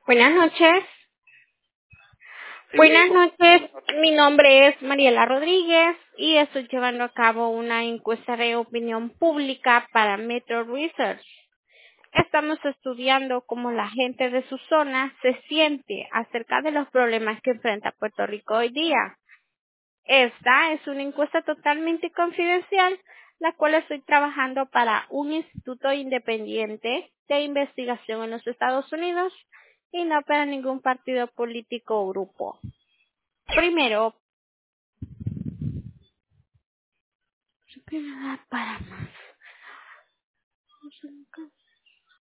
Buenas noches. Sí, Buenas noches. Mi nombre es Mariela Rodríguez y estoy llevando a cabo una encuesta de opinión pública para Metro Research. Estamos estudiando cómo la gente de su zona se siente acerca de los problemas que enfrenta Puerto Rico hoy día. Esta es una encuesta totalmente confidencial, la cual estoy trabajando para un instituto independiente de investigación en los Estados Unidos y no para ningún partido político o grupo. Primero, para más.